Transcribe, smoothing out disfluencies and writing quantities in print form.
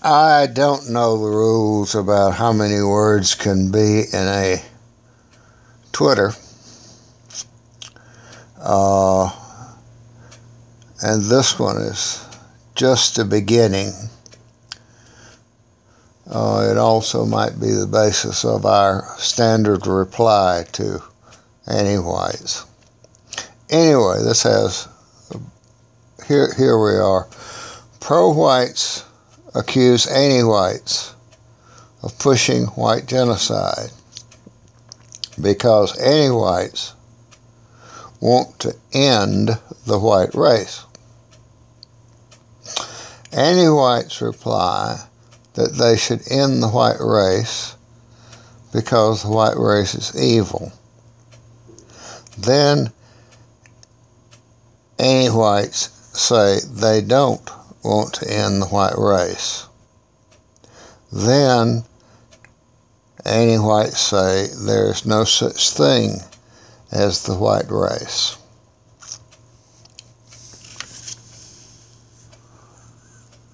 I don't know the rules about how many words can be in a Twitter. And this one is just the beginning. It also might be the basis of our standard reply to anti-whites. Anyway, this has, here we are. Pro-whites accuse anti-whites of pushing white genocide because anti-whites want to end the white race. Anti-whites reply that they should end the white race because the white race is evil. Then anti-whites say they don't want to end the white race. Then anti-whites say there is no such thing as the white race.